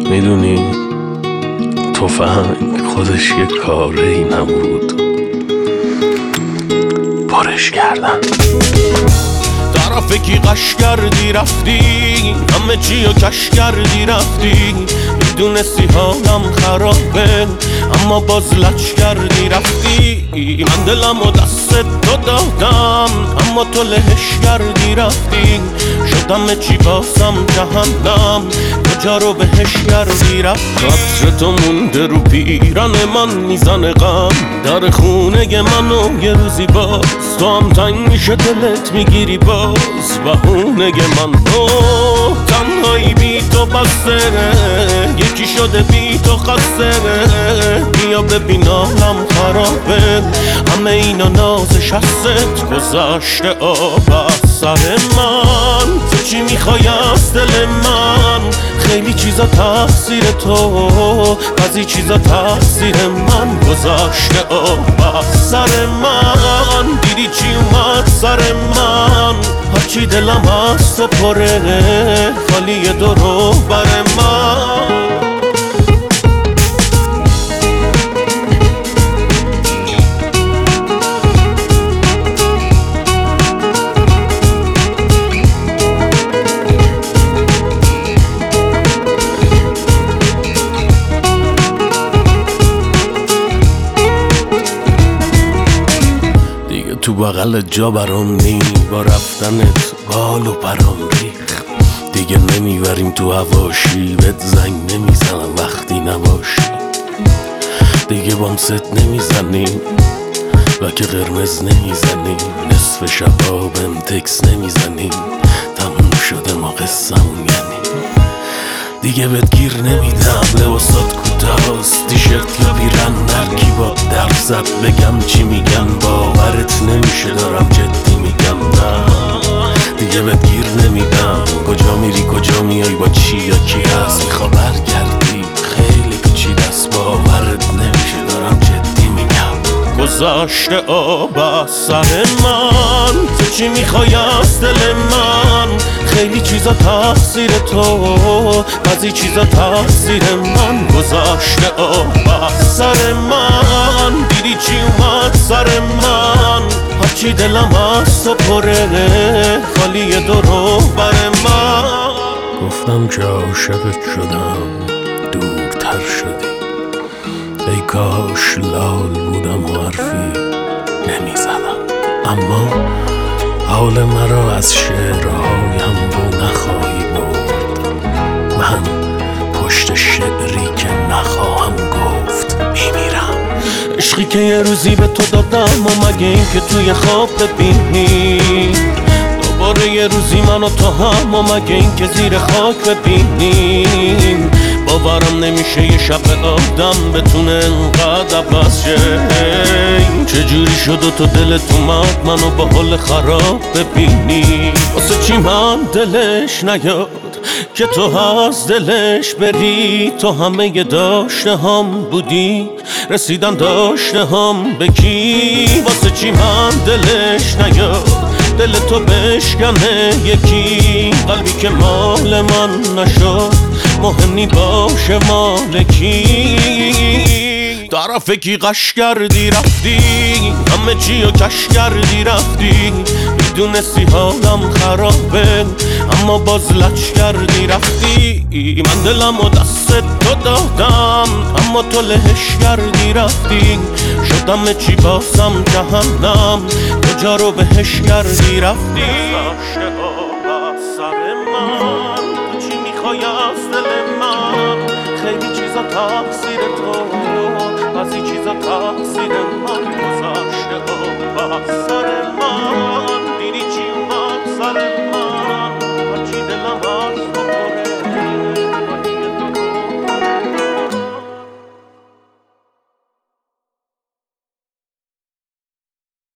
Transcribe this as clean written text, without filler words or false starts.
میدونی تفنگ خودش یه کاره ای نبود، پرش کردن. طرف کی قش کردی رفتی، همه چی رو کش کردی رفتی. میدونستی حالم خرابه اما باز لچ کردی رفتی. من دلم و دست تو دادم اما تو لهش کردی رفتی. شدم چی باسم جهنم، کجا رو بهش کردی رفتی. عطر تو مونده رو پیرن من، میزنه غم در خونه منو. یه روزی باز تو هم تنگ میشه دلت میگیری باز بهونه من. تنهایی بی تو بسته، یکی شده بی تو خسته. بیا ببین حالم خرابه، همه اینا نازش هست گذشته آب از سر من. تو چی میخوای از دل من؟ خیلی چیزا تقصیر تو، بعضی چیزا تقصیر من. گذشته آب از سر من، دیدی چی اومد سر من؟ هرچی دلم از تو پره، خالی درو بر من. تو بغل جا برام نی، با رفتنت بال و پرام ریخت. دیگه نمیبریم تو هواشی، بهت زنگ نمیزنم وقتی نباشی. دیگه بام ست نمیزنیم و که قرمز نمیزنیم. نصف شبا بهم تکس نمیزنیم، تموم شده ما قصه‌مون. یعنی دیگه بهت گیر نمیدم، لباسات کوتاست، تیشرت یا پیرن. هرکی با درد زد بگم چی میگن، باورت نمیشه دارم جدی میگم. نه دیگه بهت گیر نمیدم، کجا میری کجا میای با چی یا کی هست. میخوا برگردی خیلی پیچیده‌ست، باورت نمیشه دارم جدی میگم. گذشته آب از سر من، تو چی میخوای از دل من؟ خیلی چیزا تقصیر تو، بعضی چیزا تقصیر من. گذشته آب از سر من، دیدی چی اومد سر من؟ هرچی دلم از تو پره، خالی درو بر من. گفتم که عاشقت شدم، دورتر شدی. ای کاش لال بودم و حرفی نمیزدم. اما حال مرا از شعرهایم بو نخواهی برد. من پشت شعری که نخواهم گفت میمیرم. عشقی که یه روزی به تو دادم و مگه این که توی خواب ببینی دوباره یه روزی من و تو هم، و مگه این که زیر خاک ببینیم. باورم نمیشه یه شب آدم بتونه انقدر عوض شه. چجوری شد و تو دلت اومد منو با حال خراب ببینی؟ واسه چی من دلش نیاد که تو از دلش بری؟ تو همه داشته هم بودی، رسیدن داشته هم به کی؟ واسه چی من دلش نیاد دل تو بشکنه یکی؟ قلبی که مال من نشد مهم نی باشه مال کی؟ طرف کی قش کردی رفتی، همه چی رو کش کردی رفتی. میدونستی حالم خرابه اما باز لچ کردی رفتی. من دلم و دست تو دادم اما تو لهش کردی رفتی. شدم چی باسم جهنم، کجا رو بهش کردی رفتی. گذشته آب از سر من، تو چی میخوای از دل من؟ خیلی چیزا تقصیر تو، بعضی چیزا تقصیر من. گذشته آب از